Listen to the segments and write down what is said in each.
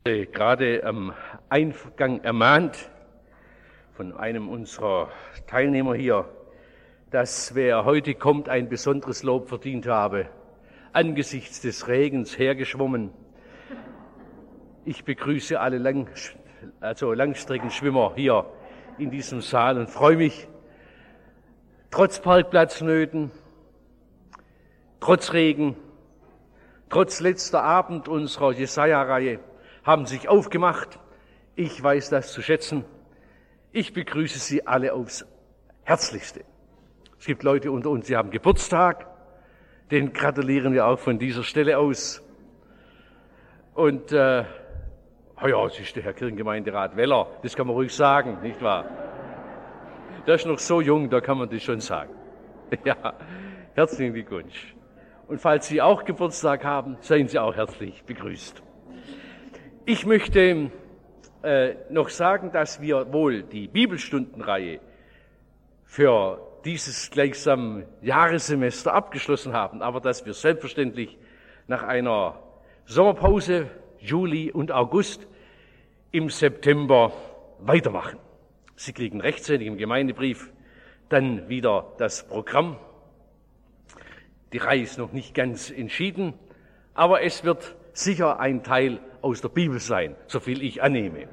Gerade am Eingang ermahnt von einem unserer Teilnehmer hier, dass wer heute kommt, ein besonderes Lob verdient habe, angesichts des Regens hergeschwommen. Ich begrüße alle Langstreckenschwimmer hier in diesem Saal und freue mich, trotz Parkplatznöten, trotz Regen, trotz letzter Abend unserer Jesaja-Reihe, haben sich aufgemacht. Ich weiß das zu schätzen. Ich begrüße Sie alle aufs Herzlichste. Es gibt Leute unter uns, die haben Geburtstag. Den gratulieren wir auch von dieser Stelle aus. Und es ist der Herr Kirchengemeinderat Weller. Das kann man ruhig sagen, nicht wahr? Der ist noch so jung, da kann man das schon sagen. Ja, herzlichen Glückwunsch. Und falls Sie auch Geburtstag haben, seien Sie auch herzlich begrüßt. Ich möchte noch sagen, dass wir wohl die Bibelstundenreihe für dieses gleichsam Jahressemester abgeschlossen haben, aber dass wir selbstverständlich nach einer Sommerpause, Juli und August, im September weitermachen. Sie kriegen rechtzeitig im Gemeindebrief dann wieder das Programm. Die Reihe ist noch nicht ganz entschieden, aber es wird sicher ein Teil aus der Bibel sein, soviel ich annehme.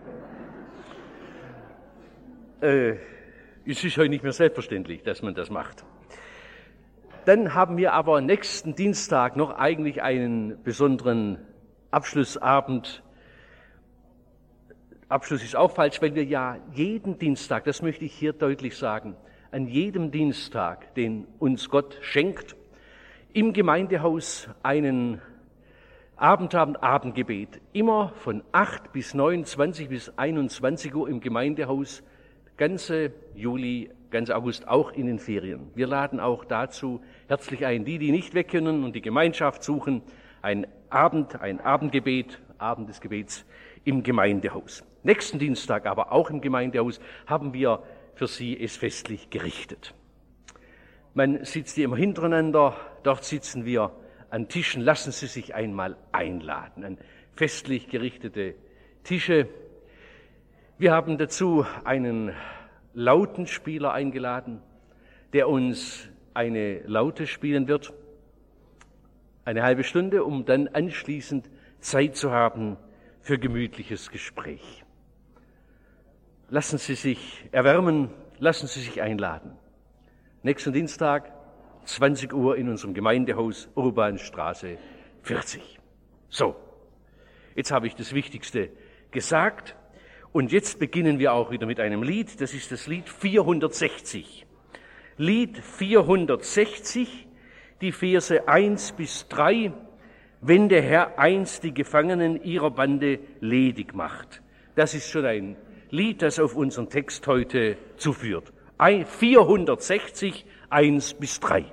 Es ist heute nicht mehr selbstverständlich, dass man das macht. Dann haben wir aber nächsten Dienstag noch eigentlich einen besonderen Abschlussabend. Abschluss ist auch falsch, weil wir ja jeden Dienstag, das möchte ich hier deutlich sagen, an jedem Dienstag, den uns Gott schenkt, im Gemeindehaus einen Abend haben, Abendgebet, immer von 8 bis 29 bis 21 Uhr im Gemeindehaus, ganze Juli, ganze August, auch in den Ferien. Wir laden auch dazu herzlich ein, die nicht weg können und die Gemeinschaft suchen, ein Abendgebet, Abend des Gebets im Gemeindehaus. Nächsten Dienstag aber auch im Gemeindehaus haben wir für Sie es festlich gerichtet. Man sitzt hier immer hintereinander, dort sitzen wir an Tischen, lassen Sie sich einmal einladen, an festlich gerichtete Tische. Wir haben dazu einen Lautenspieler eingeladen, der uns eine Laute spielen wird, eine halbe Stunde, um dann anschließend Zeit zu haben für gemütliches Gespräch. Lassen Sie sich erwärmen, lassen Sie sich einladen. Nächsten Dienstag, 20 Uhr in unserem Gemeindehaus, Urbanstraße 40. So, jetzt habe ich das Wichtigste gesagt und jetzt beginnen wir auch wieder mit einem Lied. Das ist das Lied 460. Lied 460, die Verse 1 bis 3, wenn der Herr einst die Gefangenen ihrer Bande ledig macht. Das ist schon ein Lied, das auf unseren Text heute zuführt. 460, 1 bis 3.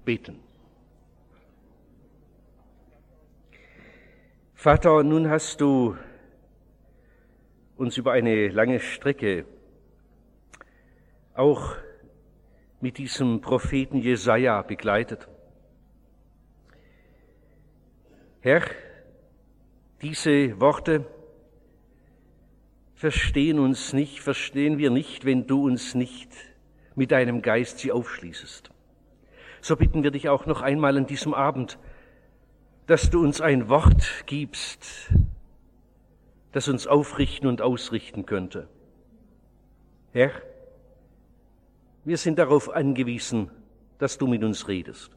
beten. Vater, nun hast du uns über eine lange Strecke auch mit diesem Propheten Jesaja begleitet. Herr, diese Worte verstehen wir nicht, wenn du uns nicht mit deinem Geist sie aufschließest. So bitten wir dich auch noch einmal an diesem Abend, dass du uns ein Wort gibst, das uns aufrichten und ausrichten könnte. Herr, wir sind darauf angewiesen, dass du mit uns redest.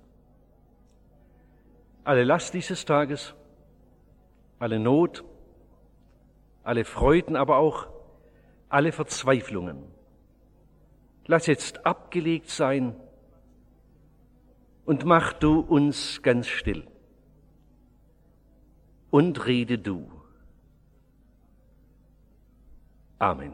Alle Last dieses Tages, alle Not, alle Freuden, aber auch alle Verzweiflungen, lass jetzt abgelegt sein und mach du uns ganz still. Und rede du. Amen.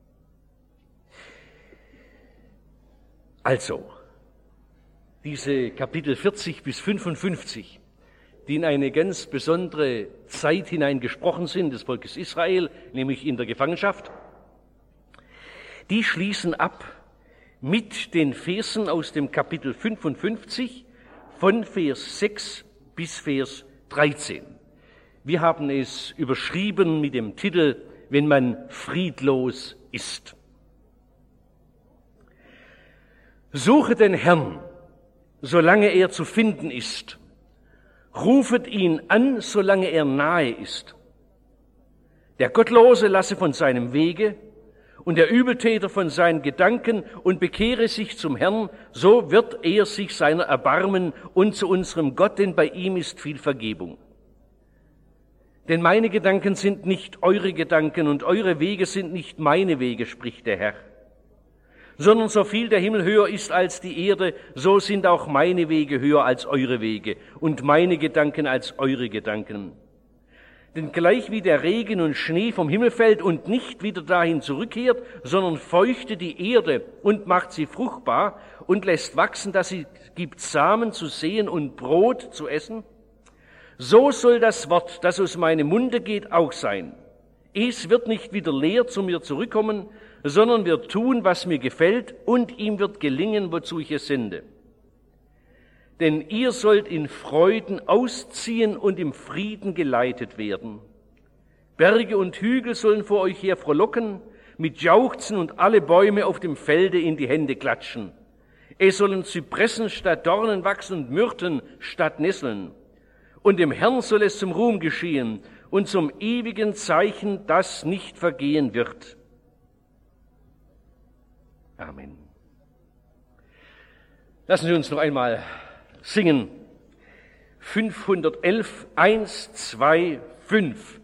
Also, diese Kapitel 40 bis 55, die in eine ganz besondere Zeit hinein gesprochen sind, des Volkes Israel, nämlich in der Gefangenschaft, die schließen ab mit den Versen aus dem Kapitel 55 von Vers 6 bis Vers 13. Wir haben es überschrieben mit dem Titel »Wenn man friedlos ist«. Suche den Herrn, solange er zu finden ist. Rufet ihn an, solange er nahe ist. Der Gottlose lasse von seinem Wege und der Übeltäter von seinen Gedanken und bekehre sich zum Herrn, so wird er sich seiner erbarmen und zu unserem Gott, denn bei ihm ist viel Vergebung. Denn meine Gedanken sind nicht eure Gedanken und eure Wege sind nicht meine Wege, spricht der Herr. Sondern so viel der Himmel höher ist als die Erde, so sind auch meine Wege höher als eure Wege und meine Gedanken als eure Gedanken. Denn gleich wie der Regen und Schnee vom Himmel fällt und nicht wieder dahin zurückkehrt, sondern feuchtet die Erde und macht sie fruchtbar und lässt wachsen, dass sie gibt Samen zu sehen und Brot zu essen, so soll das Wort, das aus meinem Munde geht, auch sein. Es wird nicht wieder leer zu mir zurückkommen, sondern wird tun, was mir gefällt, und ihm wird gelingen, wozu ich es sende. Denn ihr sollt in Freuden ausziehen und im Frieden geleitet werden. Berge und Hügel sollen vor euch her frohlocken, mit Jauchzen und alle Bäume auf dem Felde in die Hände klatschen. Es sollen Zypressen statt Dornen wachsen und Myrten statt Nesseln. Und dem Herrn soll es zum Ruhm geschehen und zum ewigen Zeichen, das nicht vergehen wird. Amen. Lassen Sie uns noch einmal singen. 511, 1, 2, 5.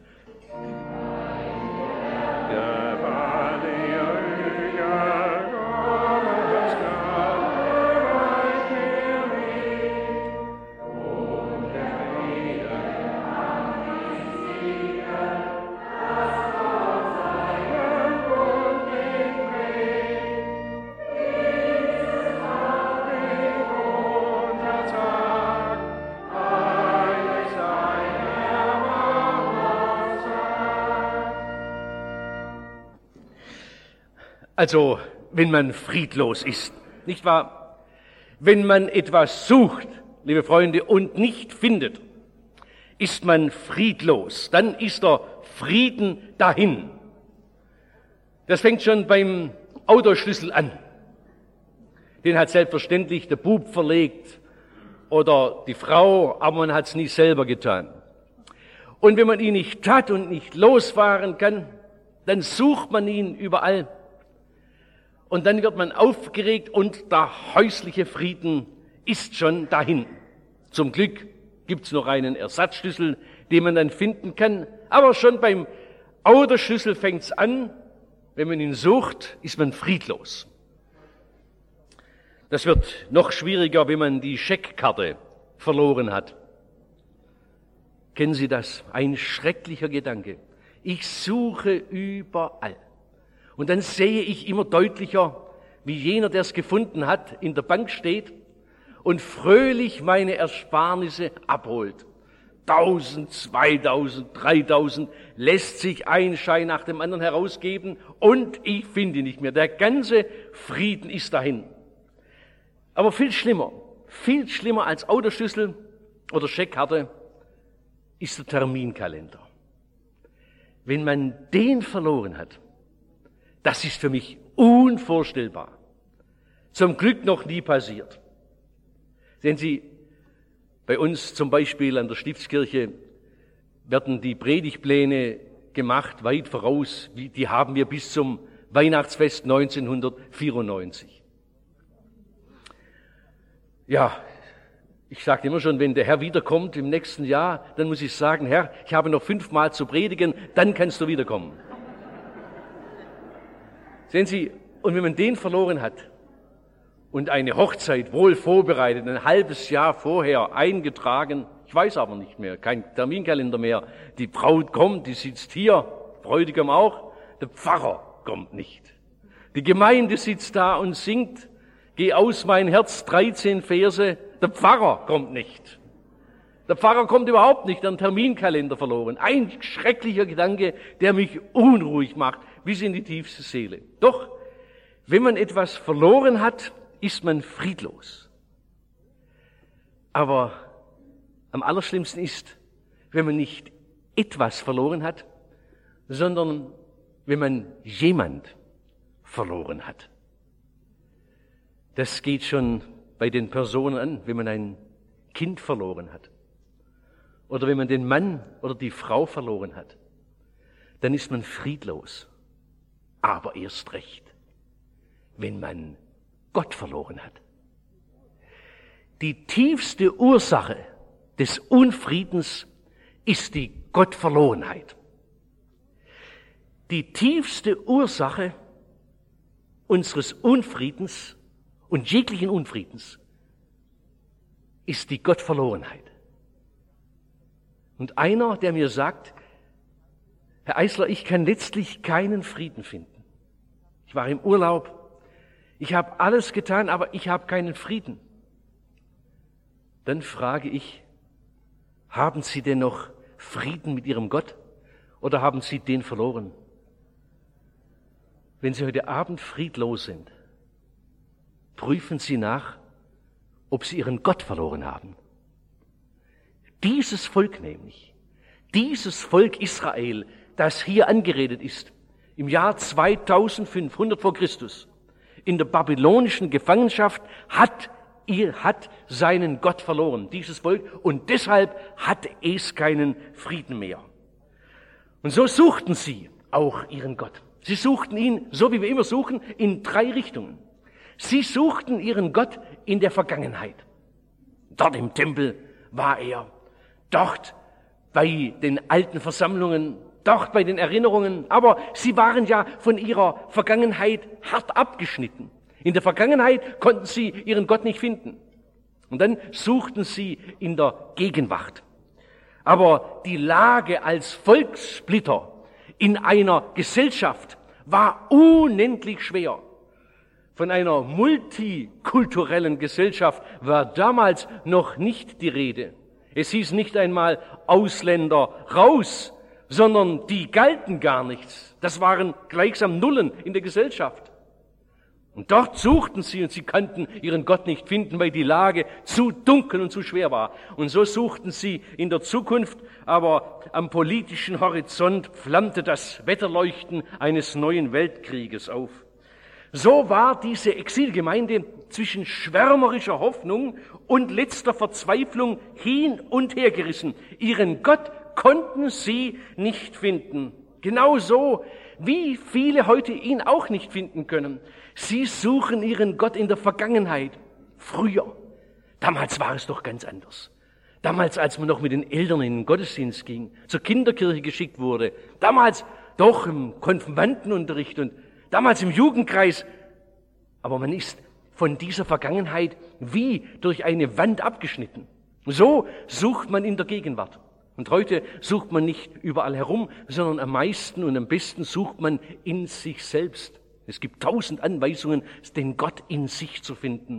Also, wenn man friedlos ist, nicht wahr? Wenn man etwas sucht, liebe Freunde, und nicht findet, ist man friedlos. Dann ist der Frieden dahin. Das fängt schon beim Autoschlüssel an. Den hat selbstverständlich der Bub verlegt oder die Frau, aber man hat es nie selber getan. Und wenn man ihn nicht hat und nicht losfahren kann, dann sucht man ihn überall. Und dann wird man aufgeregt und der häusliche Frieden ist schon dahin. Zum Glück gibt's noch einen Ersatzschlüssel, den man dann finden kann. Aber schon beim Autoschlüssel fängt's an. Wenn man ihn sucht, ist man friedlos. Das wird noch schwieriger, wenn man die Scheckkarte verloren hat. Kennen Sie das? Ein schrecklicher Gedanke. Ich suche überall. Und dann sehe ich immer deutlicher, wie jener, der es gefunden hat, in der Bank steht und fröhlich meine Ersparnisse abholt. 1000, 2000, 3000 lässt sich ein Schein nach dem anderen herausgeben und ich finde ihn nicht mehr. Der ganze Frieden ist dahin. Aber viel schlimmer als Autoschlüssel oder Scheckkarte ist der Terminkalender. Wenn man den verloren hat, das ist für mich unvorstellbar. Zum Glück noch nie passiert. Sehen Sie, bei uns zum Beispiel an der Stiftskirche werden die Predigtpläne gemacht, weit voraus. Die haben wir bis zum Weihnachtsfest 1994. Ja, ich sage immer schon, wenn der Herr wiederkommt im nächsten Jahr, dann muss ich sagen, Herr, ich habe noch 5 Mal zu predigen, dann kannst du wiederkommen. Sehen Sie, und wenn man den verloren hat und eine Hochzeit wohl vorbereitet, ein halbes Jahr vorher eingetragen, ich weiß aber nicht mehr, kein Terminkalender mehr, die Braut kommt, die sitzt hier, Bräutigam auch, der Pfarrer kommt nicht. Die Gemeinde sitzt da und singt, geh aus mein Herz, 13 Verse, der Pfarrer kommt nicht. Der Pfarrer kommt überhaupt nicht, der Terminkalender verloren. Ein schrecklicher Gedanke, der mich unruhig macht, bis in die tiefste Seele. Doch, wenn man etwas verloren hat, ist man friedlos. Aber am allerschlimmsten ist, wenn man nicht etwas verloren hat, sondern wenn man jemand verloren hat. Das geht schon bei den Personen an, wenn man ein Kind verloren hat oder wenn man den Mann oder die Frau verloren hat, dann ist man friedlos. Aber erst recht, wenn man Gott verloren hat. Die tiefste Ursache des Unfriedens ist die Gottverlorenheit. Die tiefste Ursache unseres Unfriedens und jeglichen Unfriedens ist die Gottverlorenheit. Und einer, der mir sagt, Herr Eisler, ich kann letztlich keinen Frieden finden. Ich war im Urlaub, ich habe alles getan, aber ich habe keinen Frieden. Dann frage ich, haben Sie denn noch Frieden mit Ihrem Gott oder haben Sie den verloren? Wenn Sie heute Abend friedlos sind, prüfen Sie nach, ob Sie Ihren Gott verloren haben. Dieses Volk nämlich, dieses Volk Israel, das hier angeredet ist, im Jahr 2500 vor Christus, in der babylonischen Gefangenschaft hat seinen Gott verloren, dieses Volk, und deshalb hat es keinen Frieden mehr. Und so suchten sie auch ihren Gott. Sie suchten ihn, so wie wir immer suchen, in 3 Richtungen. Sie suchten ihren Gott in der Vergangenheit. Dort im Tempel war er, dort bei den alten Versammlungen, dort bei den Erinnerungen, aber sie waren ja von ihrer Vergangenheit hart abgeschnitten. In der Vergangenheit konnten sie ihren Gott nicht finden. Und dann suchten sie in der Gegenwart. Aber die Lage als Volkssplitter in einer Gesellschaft war unendlich schwer. Von einer multikulturellen Gesellschaft war damals noch nicht die Rede. Es hieß nicht einmal Ausländer raus, sondern die galten gar nichts. Das waren gleichsam Nullen in der Gesellschaft. Und dort suchten sie und sie konnten ihren Gott nicht finden, weil die Lage zu dunkel und zu schwer war. Und so suchten sie in der Zukunft, aber am politischen Horizont flammte das Wetterleuchten eines neuen Weltkrieges auf. So war diese Exilgemeinde zwischen schwärmerischer Hoffnung und letzter Verzweiflung hin und her gerissen. Ihren Gott konnten sie nicht finden. Genauso wie viele heute ihn auch nicht finden können. Sie suchen ihren Gott in der Vergangenheit, früher. Damals war es doch ganz anders. Damals, als man noch mit den Eltern in den Gottesdienst ging, zur Kinderkirche geschickt wurde. Damals doch im Konfirmandenunterricht und damals im Jugendkreis. Aber man ist von dieser Vergangenheit wie durch eine Wand abgeschnitten. So sucht man in der Gegenwart. Und heute sucht man nicht überall herum, sondern am meisten und am besten sucht man in sich selbst. Es gibt 1000 Anweisungen, den Gott in sich zu finden.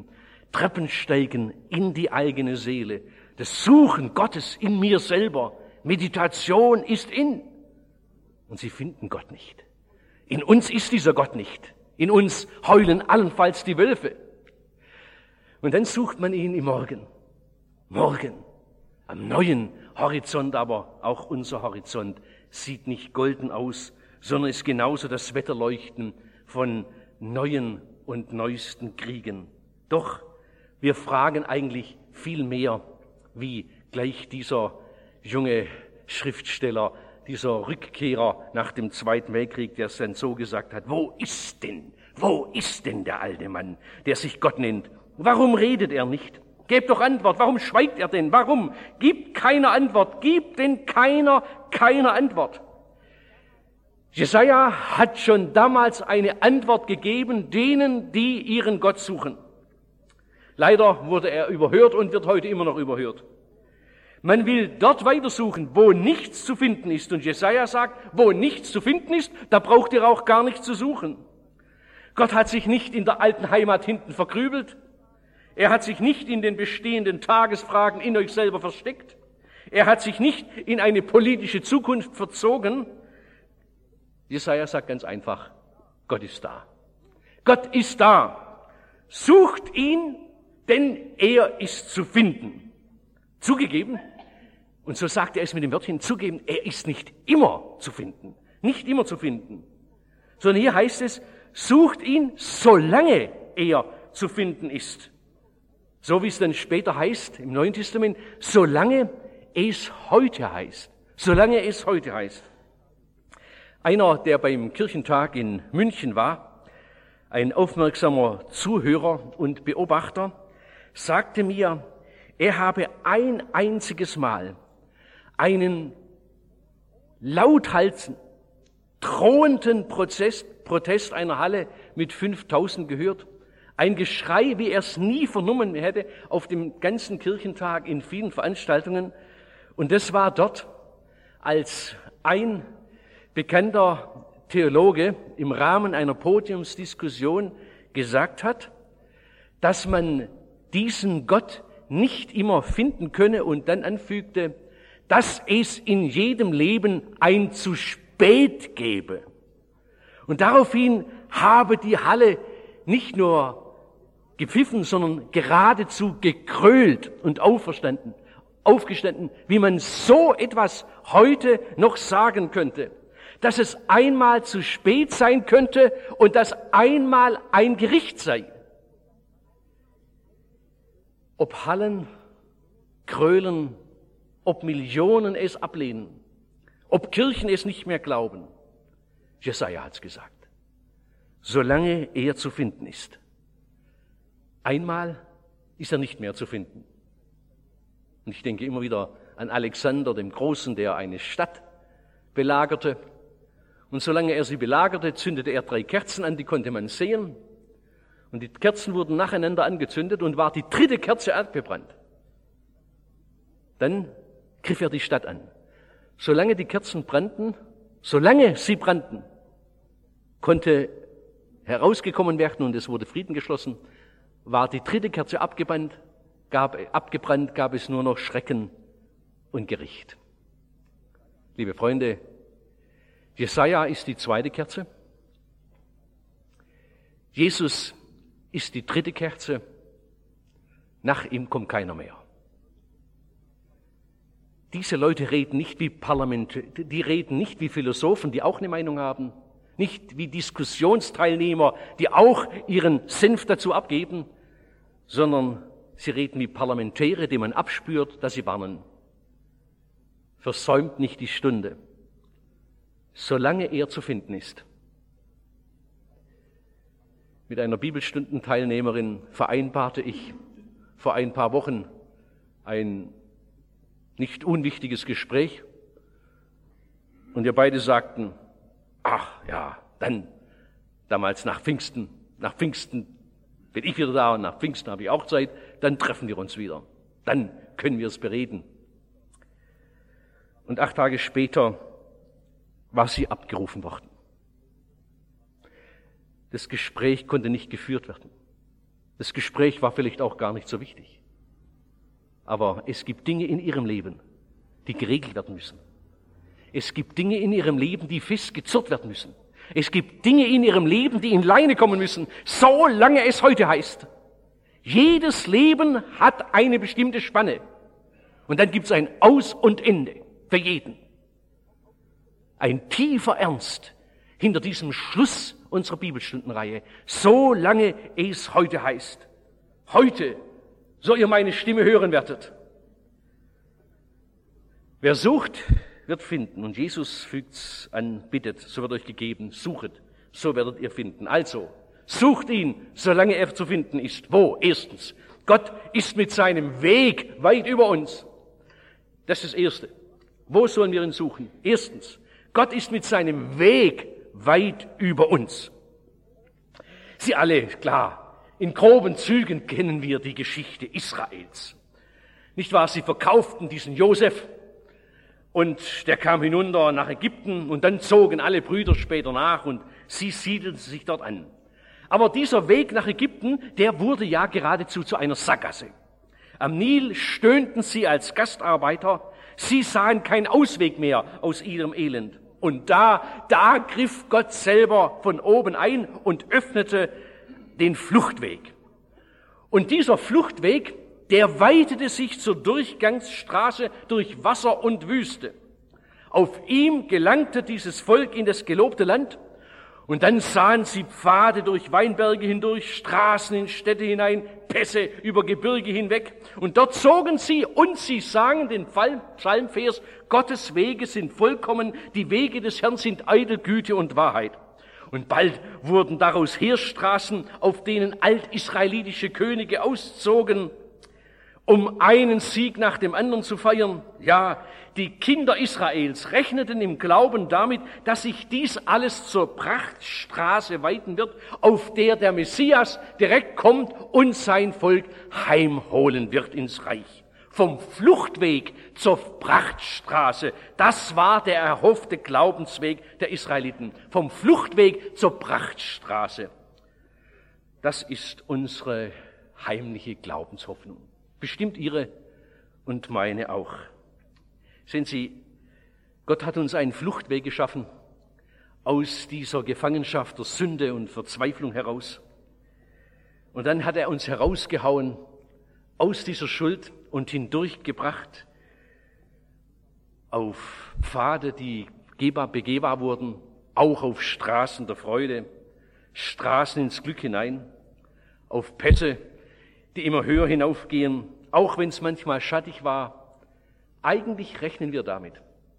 Treppensteigen in die eigene Seele, das Suchen Gottes in mir selber. Meditation ist in. Und sie finden Gott nicht. In uns ist dieser Gott nicht. In uns heulen allenfalls die Wölfe. Und dann sucht man ihn im Morgen. Morgen. Am neuen Horizont, aber auch unser Horizont sieht nicht golden aus, sondern ist genauso das Wetterleuchten von neuen und neuesten Kriegen. Doch wir fragen eigentlich viel mehr, wie gleich dieser junge Schriftsteller, dieser Rückkehrer nach dem Zweiten Weltkrieg, der es dann so gesagt hat: Wo ist denn der alte Mann, der sich Gott nennt? Warum redet er nicht? Gebt doch Antwort. Warum schweigt er denn? Warum? Gibt keiner Antwort. Gibt denn keiner Antwort? Jesaja hat schon damals eine Antwort gegeben denen, die ihren Gott suchen. Leider wurde er überhört und wird heute immer noch überhört. Man will dort weitersuchen, wo nichts zu finden ist. Und Jesaja sagt, wo nichts zu finden ist, da braucht ihr auch gar nichts zu suchen. Gott hat sich nicht in der alten Heimat hinten verkrübelt. Er hat sich nicht in den bestehenden Tagesfragen in euch selber versteckt. Er hat sich nicht in eine politische Zukunft verzogen. Jesaja sagt ganz einfach, Gott ist da. Gott ist da. Sucht ihn, denn er ist zu finden. Zugegeben, und so sagt er es mit dem Wörtchen zugeben, er ist nicht immer zu finden. Nicht immer zu finden. Sondern hier heißt es, sucht ihn, solange er zu finden ist. So wie es dann später heißt im Neuen Testament, solange es heute heißt. Solange es heute heißt. Einer, der beim Kirchentag in München war, ein aufmerksamer Zuhörer und Beobachter, sagte mir, er habe ein einziges Mal einen lauthals drohenden Protest einer Halle mit 5000 gehört. Ein Geschrei, wie er es nie vernommen hätte auf dem ganzen Kirchentag in vielen Veranstaltungen. Und das war dort, als ein bekannter Theologe im Rahmen einer Podiumsdiskussion gesagt hat, dass man diesen Gott nicht immer finden könne und dann anfügte, dass es in jedem Leben ein zu spät gebe. Und daraufhin habe die Halle nicht nur gepfiffen, sondern geradezu gegrölt und aufgestanden, wie man so etwas heute noch sagen könnte, dass es einmal zu spät sein könnte und dass einmal ein Gericht sei. Ob Hallen grölen, ob Millionen es ablehnen, ob Kirchen es nicht mehr glauben, Jesaja hat's gesagt. Solange er zu finden ist. Einmal ist er nicht mehr zu finden. Und ich denke immer wieder an Alexander dem Großen, der eine Stadt belagerte. Und solange er sie belagerte, zündete er 3 Kerzen an, die konnte man sehen. Und die Kerzen wurden nacheinander angezündet und war die 3. Kerze abgebrannt. Dann griff er die Stadt an. Solange die Kerzen brannten, solange sie brannten, konnte herausgekommen werden und es wurde Frieden geschlossen. War die 3. Kerze abgebrannt, gab es nur noch Schrecken und Gericht. Liebe Freunde, Jesaja ist die 2. Kerze. Jesus ist die 3. Kerze. Nach ihm kommt keiner mehr. Diese Leute reden nicht wie die reden nicht wie Philosophen, die auch eine Meinung haben, nicht wie Diskussionsteilnehmer, die auch ihren Senf dazu abgeben, sondern sie reden wie Parlamentäre, denen man abspürt, dass sie warnen. Versäumt nicht die Stunde, solange er zu finden ist. Mit einer Bibelstundenteilnehmerin vereinbarte ich vor ein paar Wochen ein nicht unwichtiges Gespräch und wir beide sagten, ach ja, dann, damals nach Pfingsten bin ich wieder da und nach Pfingsten habe ich auch Zeit, dann treffen wir uns wieder. Dann können wir es bereden. Und 8 Tage später war sie abgerufen worden. Das Gespräch konnte nicht geführt werden. Das Gespräch war vielleicht auch gar nicht so wichtig. Aber es gibt Dinge in ihrem Leben, die geregelt werden müssen. Es gibt Dinge in ihrem Leben, die fest gezurrt werden müssen. Es gibt Dinge in ihrem Leben, die in Leine kommen müssen, solange es heute heißt. Jedes Leben hat eine bestimmte Spanne. Und dann gibt es ein Aus und Ende für jeden. Ein tiefer Ernst hinter diesem Schluss unserer Bibelstundenreihe, solange es heute heißt. Heute, so ihr meine Stimme hören werdet. Wer sucht, wird finden. Und Jesus fügt's an, bittet, so wird euch gegeben, suchet, so werdet ihr finden. Also, sucht ihn, solange er zu finden ist. Wo? Erstens, Gott ist mit seinem Weg weit über uns. Das ist das Erste. Wo sollen wir ihn suchen? Erstens, Gott ist mit seinem Weg weit über uns. Sie alle, klar, in groben Zügen kennen wir die Geschichte Israels. Nicht wahr? Sie verkauften diesen Josef und der kam hinunter nach Ägypten und dann zogen alle Brüder später nach und sie siedelten sich dort an. Aber dieser Weg nach Ägypten, der wurde ja geradezu zu einer Sackgasse. Am Nil stöhnten sie als Gastarbeiter, sie sahen keinen Ausweg mehr aus ihrem Elend. Und da griff Gott selber von oben ein und öffnete den Fluchtweg. Und dieser Fluchtweg, der weitete sich zur Durchgangsstraße durch Wasser und Wüste. Auf ihm gelangte dieses Volk in das gelobte Land. Und dann sahen sie Pfade durch Weinberge hindurch, Straßen in Städte hinein, Pässe über Gebirge hinweg. Und dort zogen sie und sie sangen den Psalmvers, Gottes Wege sind vollkommen, die Wege des Herrn sind eitel Güte und Wahrheit. Und bald wurden daraus Heerstraßen, auf denen altisraelitische Könige auszogen, um einen Sieg nach dem anderen zu feiern. Ja, die Kinder Israels rechneten im Glauben damit, dass sich dies alles zur Prachtstraße weiten wird, auf der Messias direkt kommt und sein Volk heimholen wird ins Reich. Vom Fluchtweg zur Prachtstraße, das war der erhoffte Glaubensweg der Israeliten. Vom Fluchtweg zur Prachtstraße. Das ist unsere heimliche Glaubenshoffnung. Bestimmt Ihre und meine auch. Sehen Sie, Gott hat uns einen Fluchtweg geschaffen aus dieser Gefangenschaft der Sünde und Verzweiflung heraus. Und dann hat er uns herausgehauen aus dieser Schuld und hindurchgebracht auf Pfade, die begehbar wurden, auch auf Straßen der Freude, Straßen ins Glück hinein, auf Pässe, die immer höher hinaufgehen, auch wenn es manchmal schattig war. Eigentlich rechnen wir damit,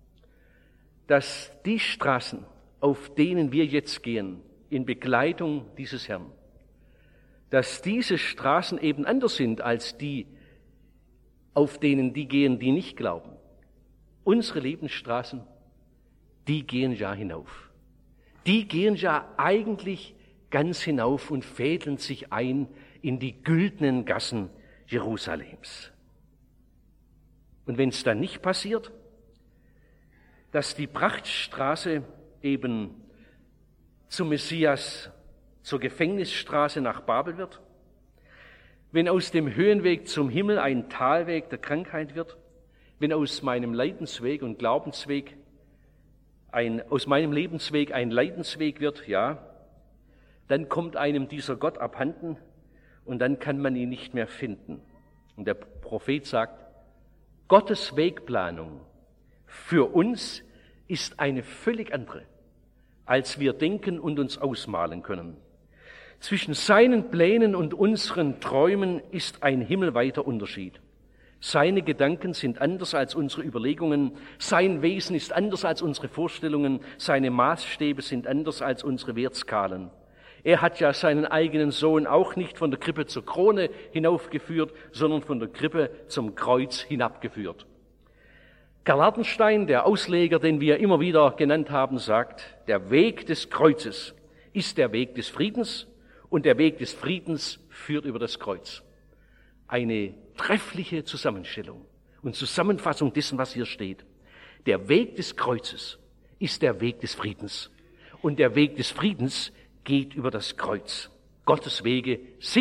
dass die Straßen, auf denen wir jetzt gehen, in Begleitung dieses Herrn, dass diese Straßen eben anders sind als die, auf denen die gehen, die nicht glauben. Unsere Lebensstraßen, die gehen ja hinauf. Die gehen ja eigentlich ganz hinauf und fädeln sich ein in die güldenen Gassen Jerusalems. Und wenn es dann nicht passiert, dass die Prachtstraße eben zum Messias, zur Gefängnisstraße nach Babel wird, wenn aus dem Höhenweg zum Himmel ein Talweg der Krankheit wird, wenn aus meinem Leidensweg und Glaubensweg aus meinem Lebensweg ein Leidensweg wird, ja, dann kommt einem dieser Gott abhanden und dann kann man ihn nicht mehr finden. Und der Prophet sagt, Gottes Wegplanung für uns ist eine völlig andere, als wir denken und uns ausmalen können. Zwischen seinen Plänen und unseren Träumen ist ein himmelweiter Unterschied. Seine Gedanken sind anders als unsere Überlegungen, sein Wesen ist anders als unsere Vorstellungen, seine Maßstäbe sind anders als unsere Wertskalen. Er hat ja seinen eigenen Sohn auch nicht von der Krippe zur Krone hinaufgeführt, sondern von der Krippe zum Kreuz hinabgeführt. Karl Hartenstein, der Ausleger, den wir immer wieder genannt haben, sagt, der Weg des Kreuzes ist der Weg des Friedens und der Weg des Friedens führt über das Kreuz. Eine treffliche Zusammenstellung und Zusammenfassung dessen, was hier steht. Der Weg des Kreuzes ist der Weg des Friedens und der Weg des Friedens geht über das Kreuz. Gottes Wege sind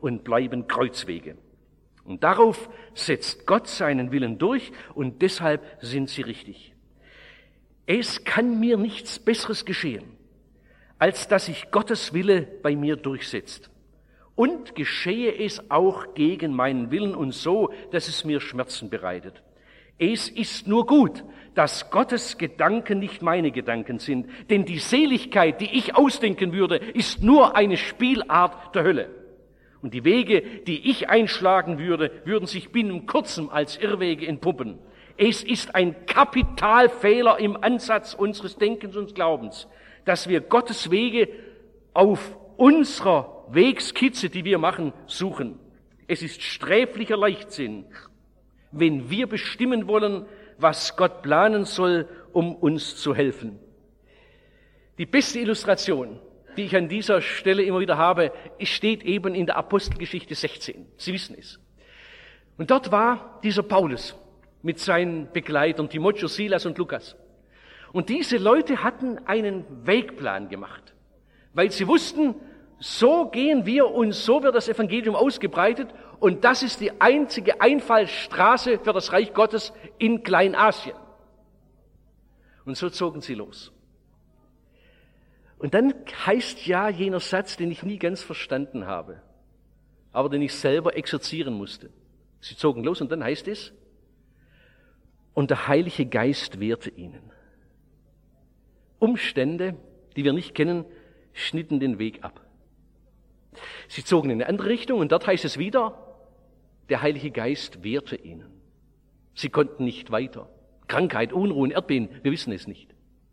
und bleiben Kreuzwege. Und darauf setzt Gott seinen Willen durch und deshalb sind sie richtig. Es kann mir nichts Besseres geschehen, als dass sich Gottes Wille bei mir durchsetzt. Und geschehe es auch gegen meinen Willen und so, dass es mir Schmerzen bereitet. Es ist nur gut, dass Gottes Gedanken nicht meine Gedanken sind, denn die Seligkeit, die ich ausdenken würde, ist nur eine Spielart der Hölle. Und die Wege, die ich einschlagen würde, würden sich binnen kurzem als Irrwege entpuppen. Es ist ein Kapitalfehler im Ansatz unseres Denkens und Glaubens, dass wir Gottes Wege auf unserer Wegskizze, die wir machen, suchen. Es ist sträflicher Leichtsinn, wenn wir bestimmen wollen, was Gott planen soll, um uns zu helfen. Die beste Illustration, die ich an dieser Stelle immer wieder habe, steht eben in der Apostelgeschichte 16. Sie wissen es. Und dort war dieser Paulus mit seinen Begleitern, Timotheus, Silas und Lukas. Und diese Leute hatten einen Wegplan gemacht, weil sie wussten, so gehen wir und so wird das Evangelium ausgebreitet und das ist die einzige Einfallstraße für das Reich Gottes in Kleinasien. Und so zogen sie los. Und dann heißt ja jener Satz, den ich nie ganz verstanden habe, aber den ich selber exerzieren musste. Sie zogen los und dann heißt es, und der Heilige Geist wehrte ihnen. Umstände, die wir nicht kennen, schnitten den Weg ab. Sie zogen in eine andere Richtung und dort heißt es wieder, der Heilige Geist wehrte ihnen. Sie konnten nicht weiter. Krankheit, Unruhen, Erdbeben, wir wissen es nicht.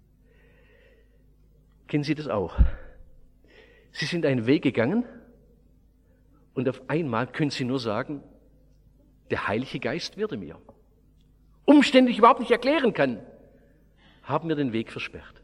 Kennen Sie das auch? Sie sind einen Weg gegangen und auf einmal können Sie nur sagen, der Heilige Geist wehrte mir. Umstände, die ich überhaupt nicht erklären kann, haben mir den Weg versperrt.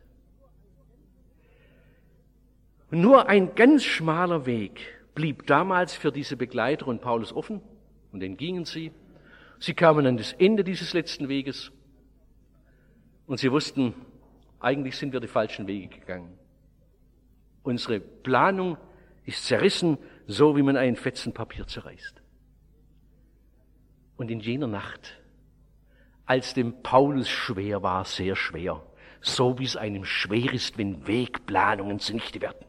Und nur ein ganz schmaler Weg blieb damals für diese Begleiter und Paulus offen und den gingen sie. Sie kamen an das Ende dieses letzten Weges und sie wussten, eigentlich sind wir die falschen Wege gegangen. Unsere Planung ist zerrissen, so wie man einen Fetzen Papier zerreißt. Und in jener Nacht, als dem Paulus schwer war, sehr schwer, so wie es einem schwer ist, wenn Wegplanungen zunichte werden.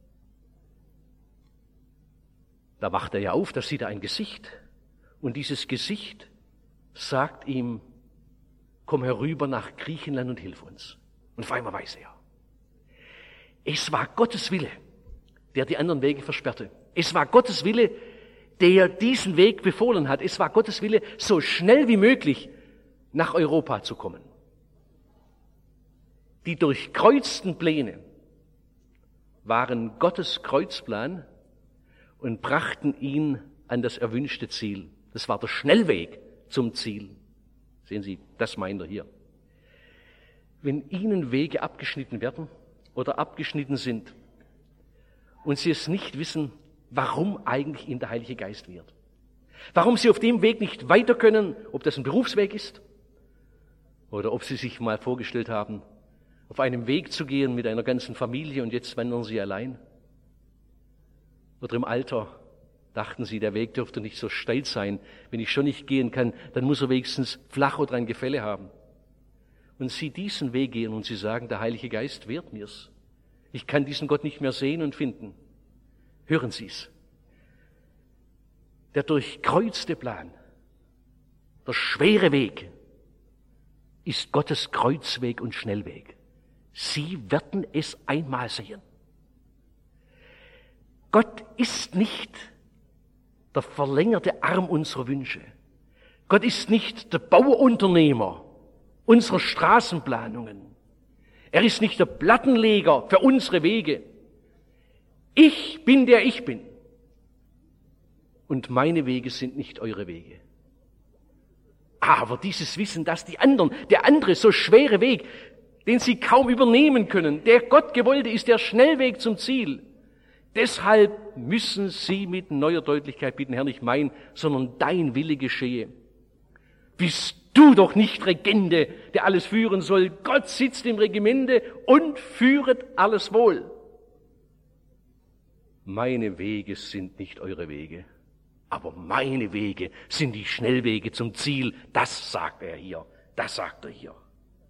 Da wacht er ja auf, da sieht er ein Gesicht und dieses Gesicht sagt ihm, komm herüber nach Griechenland und hilf uns. Und auf einmal weiß er, es war Gottes Wille, der die anderen Wege versperrte. Es war Gottes Wille, der diesen Weg befohlen hat. Es war Gottes Wille, so schnell wie möglich nach Europa zu kommen. Die durchkreuzten Pläne waren Gottes Kreuzplan und brachten ihn an das erwünschte Ziel. Das war der Schnellweg zum Ziel. Sehen Sie, das meint er hier. Wenn Ihnen Wege abgeschnitten werden oder abgeschnitten sind und Sie es nicht wissen, warum eigentlich Ihnen der Heilige Geist wehrt, warum Sie auf dem Weg nicht weiter können, ob das ein Berufsweg ist oder ob Sie sich mal vorgestellt haben, auf einem Weg zu gehen mit einer ganzen Familie und jetzt wandern Sie allein. Oder im Alter dachten Sie, der Weg dürfte nicht so steil sein. Wenn ich schon nicht gehen kann, dann muss er wenigstens flach oder ein Gefälle haben. Und Sie diesen Weg gehen und Sie sagen, der Heilige Geist wehrt mir's. Ich kann diesen Gott nicht mehr sehen und finden. Hören Sie es. Der durchkreuzte Plan, der schwere Weg, ist Gottes Kreuzweg und Schnellweg. Sie werden es einmal sehen. Gott ist nicht der verlängerte Arm unserer Wünsche. Gott ist nicht der Bauunternehmer unserer Straßenplanungen. Er ist nicht der Plattenleger für unsere Wege. Ich bin der ich bin. Und meine Wege sind nicht eure Wege. Aber dieses Wissen, dass der andere so schwere Weg, den sie kaum übernehmen können, der Gott gewollte ist, der Schnellweg zum Ziel. Deshalb müssen sie mit neuer Deutlichkeit bitten, Herr, nicht mein, sondern dein Wille geschehe. Bist du doch nicht Regente, der alles führen soll. Gott sitzt im Regimente und führet alles wohl. meine Wege sind nicht eure Wege, aber meine Wege sind die Schnellwege zum Ziel. Das sagt er hier, das sagt er hier.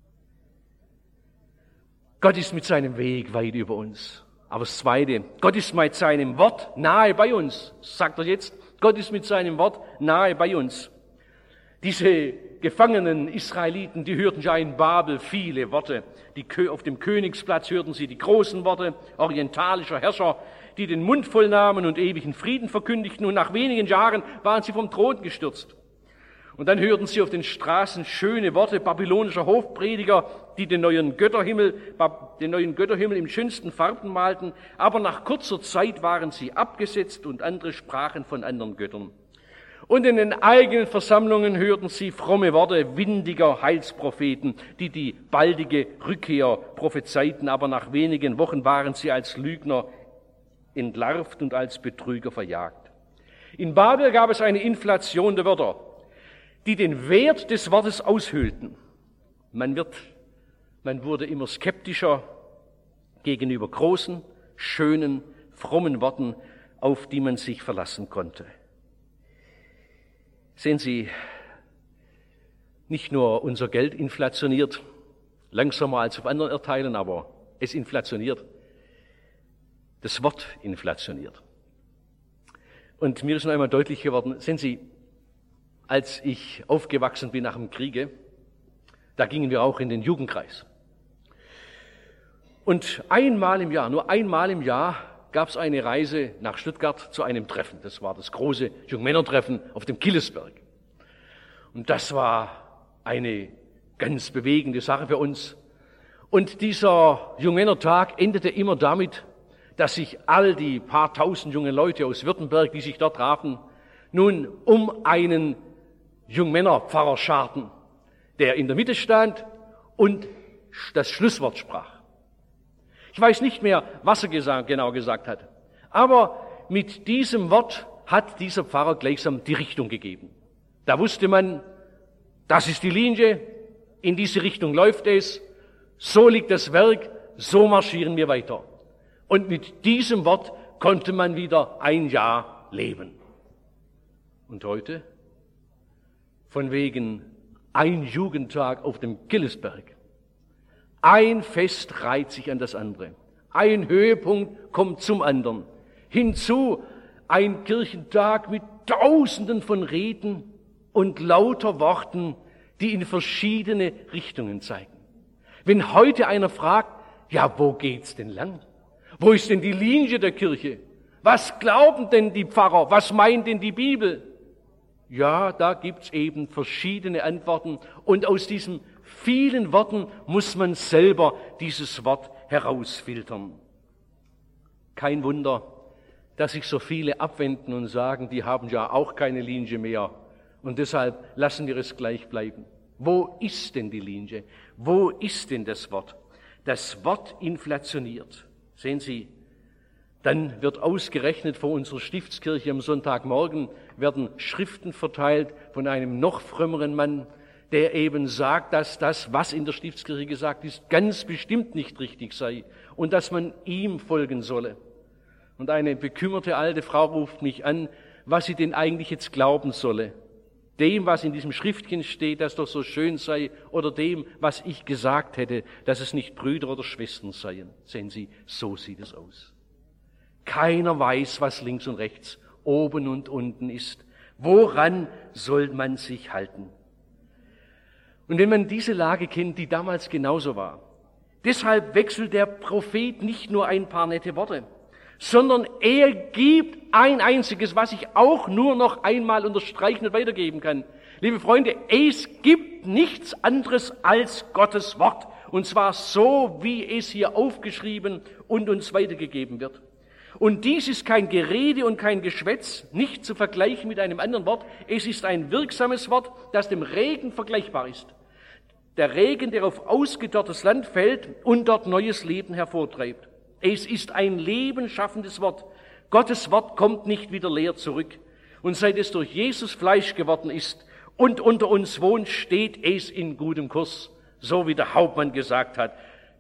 Gott ist mit seinem Weg weit über uns. Aber das Zweite, Gott ist mit seinem Wort nahe bei uns, sagt er jetzt. Gott ist mit seinem Wort nahe bei uns. Diese gefangenen Israeliten, die hörten ja in Babel viele Worte. Auf dem Königsplatz hörten sie die großen Worte orientalischer Herrscher, die den Mund voll nahmen und ewigen Frieden verkündigten. Und nach wenigen Jahren waren sie vom Thron gestürzt. Und dann hörten sie auf den Straßen schöne Worte babylonischer Hofprediger, die den neuen Götterhimmel in schönsten Farben malten. Aber nach kurzer Zeit waren sie abgesetzt und andere sprachen von anderen Göttern. Und in den eigenen Versammlungen hörten sie fromme Worte windiger Heilspropheten, die die baldige Rückkehr prophezeiten. Aber nach wenigen Wochen waren sie als Lügner entlarvt und als Betrüger verjagt. In Babel gab es eine Inflation der Wörter, die den Wert des Wortes aushöhlten. Man wurde immer skeptischer gegenüber großen, schönen, frommen Worten, auf die man sich verlassen konnte. Sehen Sie, nicht nur unser Geld inflationiert, langsamer als auf anderen Erdteilen, aber es inflationiert. Das Wort inflationiert. Und mir ist noch einmal deutlich geworden, sehen Sie, als ich aufgewachsen bin nach dem Kriege, da gingen wir auch in den Jugendkreis. Und nur einmal im Jahr gab es eine Reise nach Stuttgart zu einem Treffen. Das war das große Jungmännertreffen auf dem Killesberg. Und das war eine ganz bewegende Sache für uns. Und dieser Jungmännertag endete immer damit, dass sich all die paar tausend junge Leute aus Württemberg, die sich dort trafen, nun um einen Jungmännerpfarrer scharten, der in der Mitte stand und das Schlusswort sprach. Ich weiß nicht mehr, was er genau gesagt hat, aber mit diesem Wort hat dieser Pfarrer gleichsam die Richtung gegeben. Da wusste man, das ist die Linie, in diese Richtung läuft es, so liegt das Werk, so marschieren wir weiter. Und mit diesem Wort konnte man wieder ein Jahr leben. Und heute? Von wegen ein Jugendtag auf dem Killesberg. Ein Fest reiht sich an das andere. Ein Höhepunkt kommt zum anderen. Hinzu ein Kirchentag mit Tausenden von Reden und lauter Worten, die in verschiedene Richtungen zeigen. Wenn heute einer fragt, ja, wo geht's denn lang? Wo ist denn die Linie der Kirche? Was glauben denn die Pfarrer? Was meint denn die Bibel? Ja, da gibt's eben verschiedene Antworten und aus diesen vielen Worten muss man selber dieses Wort herausfiltern. Kein Wunder, dass sich so viele abwenden und sagen, die haben ja auch keine Linie mehr und deshalb lassen wir es gleich bleiben. Wo ist denn die Linie? Wo ist denn das Wort? Das Wort inflationiert. Sehen Sie, dann wird ausgerechnet vor unserer Stiftskirche am Sonntagmorgen werden Schriften verteilt von einem noch frömmeren Mann, der eben sagt, dass das, was in der Stiftskirche gesagt ist, ganz bestimmt nicht richtig sei und dass man ihm folgen solle. Und eine bekümmerte alte Frau ruft mich an, was sie denn eigentlich jetzt glauben solle. Dem, was in diesem Schriftchen steht, das doch so schön sei, oder dem, was ich gesagt hätte, dass es nicht Brüder oder Schwestern seien. Sehen Sie, so sieht es aus. Keiner weiß, was links und rechts, oben und unten ist. Woran soll man sich halten? Und wenn man diese Lage kennt, die damals genauso war, deshalb wechselt der Prophet nicht nur ein paar nette Worte, sondern er gibt ein einziges, was ich auch nur noch einmal unterstreichen und weitergeben kann. Liebe Freunde, es gibt nichts anderes als Gottes Wort. Und zwar so, wie es hier aufgeschrieben und uns weitergegeben wird. Und dies ist kein Gerede und kein Geschwätz, nicht zu vergleichen mit einem anderen Wort. Es ist ein wirksames Wort, das dem Regen vergleichbar ist. Der Regen, der auf ausgedörrtes Land fällt und dort neues Leben hervortreibt. Es ist ein lebensschaffendes Wort. Gottes Wort kommt nicht wieder leer zurück. Und seit es durch Jesus Fleisch geworden ist und unter uns wohnt, steht es in gutem Kurs. So wie der Hauptmann gesagt hat,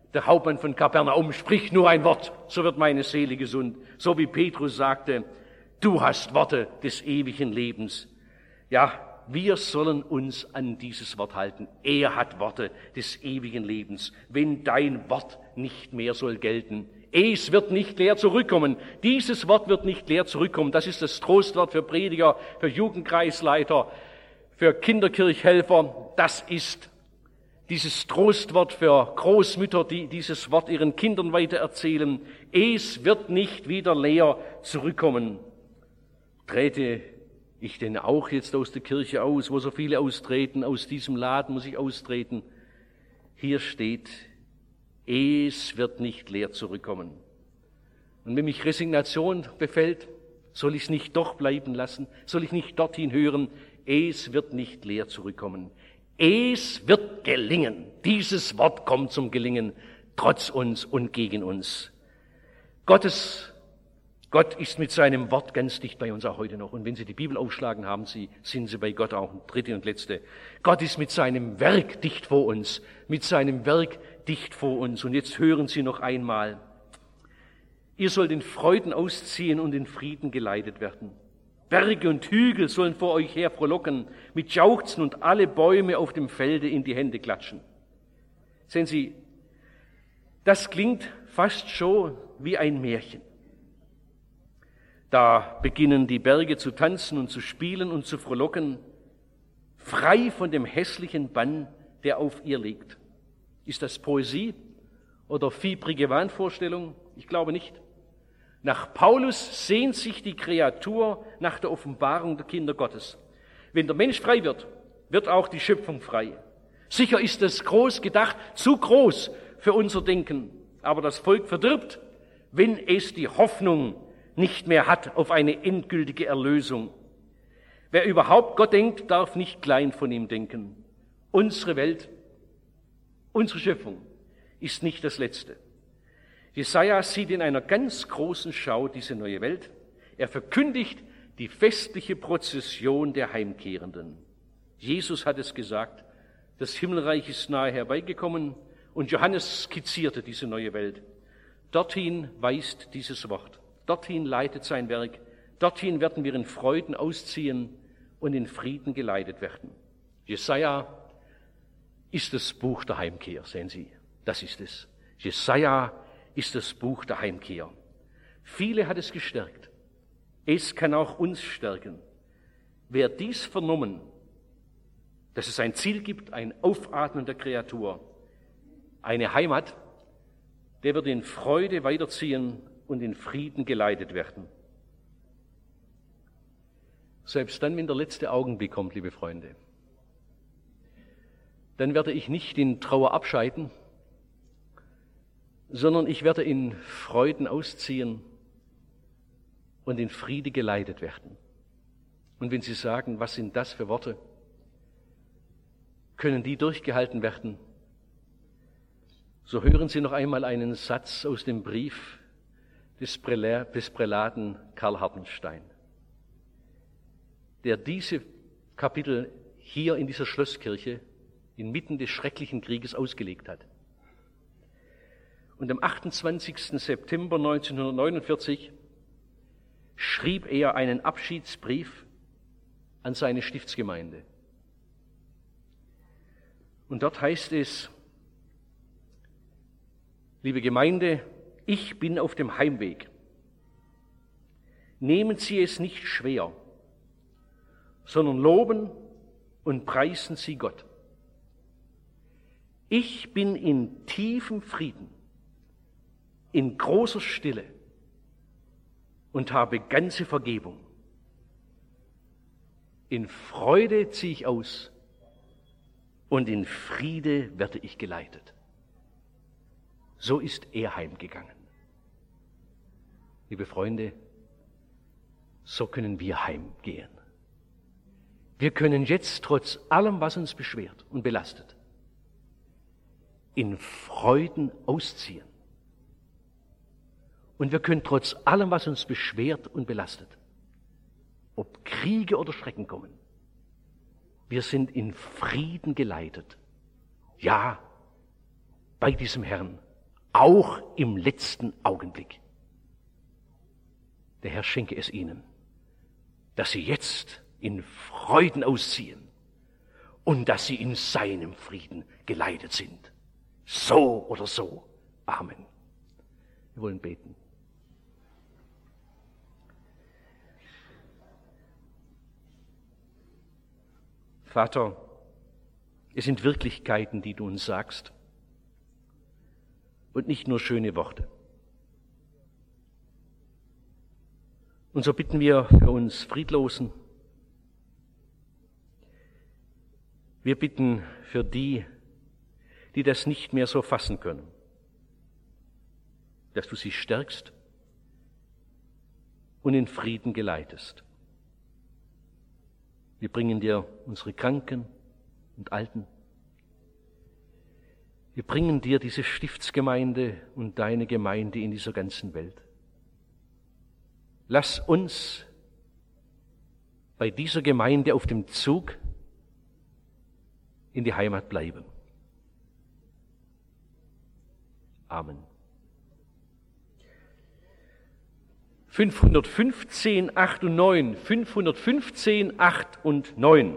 der Hauptmann von Kapernaum, sprich nur ein Wort, so wird meine Seele gesund. So wie Petrus sagte, du hast Worte des ewigen Lebens. Ja, wir sollen uns an dieses Wort halten. Er hat Worte des ewigen Lebens. Wenn dein Wort nicht mehr soll gelten, es wird nicht leer zurückkommen. Dieses Wort wird nicht leer zurückkommen. Das ist das Trostwort für Prediger, für Jugendkreisleiter, für Kinderkirchhelfer. Das ist dieses Trostwort für Großmütter, die dieses Wort ihren Kindern weitererzählen. Es wird nicht wieder leer zurückkommen. Trete ich denn auch jetzt aus der Kirche aus, wo so viele austreten, aus diesem Laden muss ich austreten. Hier steht, es wird nicht leer zurückkommen. Und wenn mich Resignation befällt, soll ich es nicht doch bleiben lassen, soll ich nicht dorthin hören, es wird nicht leer zurückkommen. Es wird gelingen. Dieses Wort kommt zum Gelingen, trotz uns und gegen uns. Gott ist mit seinem Wort ganz dicht bei uns auch heute noch. Und wenn Sie die Bibel aufschlagen, sind Sie bei Gott auch. Dritte und letzte. Gott ist mit seinem Werk dicht vor uns. Mit seinem Werk dicht vor uns. Und jetzt hören Sie noch einmal. Ihr sollt in Freuden ausziehen und in Frieden geleitet werden. Berge und Hügel sollen vor euch her frohlocken, mit Jauchzen und alle Bäume auf dem Felde in die Hände klatschen. Sehen Sie, das klingt fast schon wie ein Märchen. Da beginnen die Berge zu tanzen und zu spielen und zu frohlocken, frei von dem hässlichen Bann, der auf ihr liegt. Ist das Poesie oder fiebrige Wahnvorstellung? Ich glaube nicht. Nach Paulus sehnt sich die Kreatur nach der Offenbarung der Kinder Gottes. Wenn der Mensch frei wird, wird auch die Schöpfung frei. Sicher ist es groß gedacht, zu groß für unser Denken. Aber das Volk verdirbt, wenn es die Hoffnung nicht mehr hat auf eine endgültige Erlösung. Wer überhaupt Gott denkt, darf nicht klein von ihm denken. Unsere Welt, unsere Schöpfung ist nicht das Letzte. Jesaja sieht in einer ganz großen Schau diese neue Welt. Er verkündigt die festliche Prozession der Heimkehrenden. Jesus hat es gesagt, das Himmelreich ist nahe herbeigekommen und Johannes skizzierte diese neue Welt. Dorthin weist dieses Wort, dorthin leitet sein Werk, dorthin werden wir in Freuden ausziehen und in Frieden geleitet werden. Jesaja ist das Buch der Heimkehr, sehen Sie, das ist es. Jesaja ist das Buch der Heimkehr. Viele hat es gestärkt. Es kann auch uns stärken. Wer dies vernommen, dass es ein Ziel gibt, ein Aufatmen der Kreatur, eine Heimat, der wird in Freude weiterziehen und in Frieden geleitet werden. Selbst dann, wenn der letzte Augenblick kommt, liebe Freunde, dann werde ich nicht in Trauer abscheiden, sondern ich werde in Freuden ausziehen und in Friede geleitet werden. Und wenn Sie sagen, was sind das für Worte, können die durchgehalten werden, so hören Sie noch einmal einen Satz aus dem Brief des Prälaten Karl Hartenstein, der diese Kapitel hier in dieser Schlosskirche inmitten des schrecklichen Krieges ausgelegt hat. Und am 28. September 1949 schrieb er einen Abschiedsbrief an seine Stiftsgemeinde. Und dort heißt es, liebe Gemeinde, ich bin auf dem Heimweg. Nehmen Sie es nicht schwer, sondern loben und preisen Sie Gott. Ich bin in tiefem Frieden, in großer Stille und habe ganze Vergebung. In Freude ziehe ich aus und in Friede werde ich geleitet. So ist er heimgegangen. Liebe Freunde, so können wir heimgehen. Wir können jetzt trotz allem, was uns beschwert und belastet, in Freuden ausziehen. Und wir können trotz allem, was uns beschwert und belastet, ob Kriege oder Schrecken kommen, wir sind in Frieden geleitet. Ja, bei diesem Herrn, auch im letzten Augenblick. Der Herr schenke es ihnen, dass sie jetzt in Freuden ausziehen und dass sie in seinem Frieden geleitet sind. So oder so. Amen. Wir wollen beten. Vater, es sind Wirklichkeiten, die du uns sagst und nicht nur schöne Worte. Und so bitten wir für uns Friedlosen. Wir bitten für die, die das nicht mehr so fassen können, dass du sie stärkst und in Frieden geleitest. Wir bringen dir unsere Kranken und Alten. Wir bringen dir diese Stiftsgemeinde und deine Gemeinde in dieser ganzen Welt. Lass uns bei dieser Gemeinde auf dem Zug in die Heimat bleiben. Amen. 515, 8 und 9, 515, 8 und 9.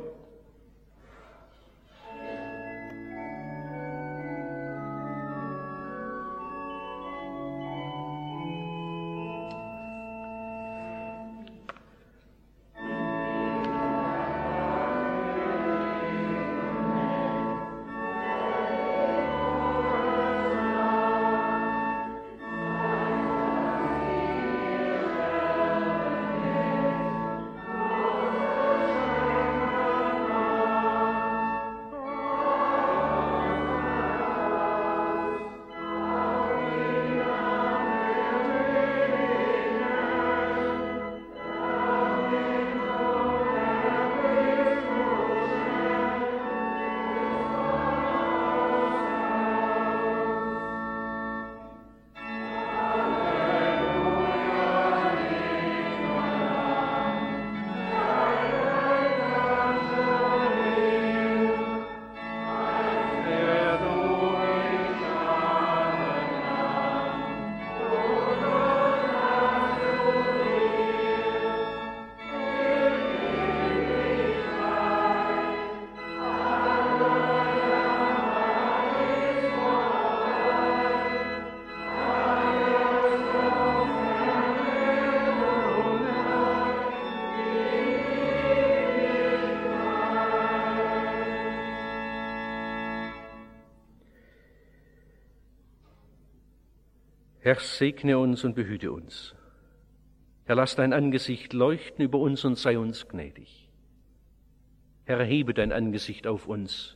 Herr, segne uns und behüte uns. Herr, lass dein Angesicht leuchten über uns und sei uns gnädig. Herr, erhebe dein Angesicht auf uns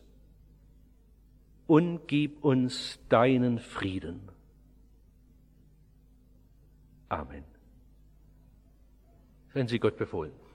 und gib uns deinen Frieden. Amen. Seien Sie Gott befohlen.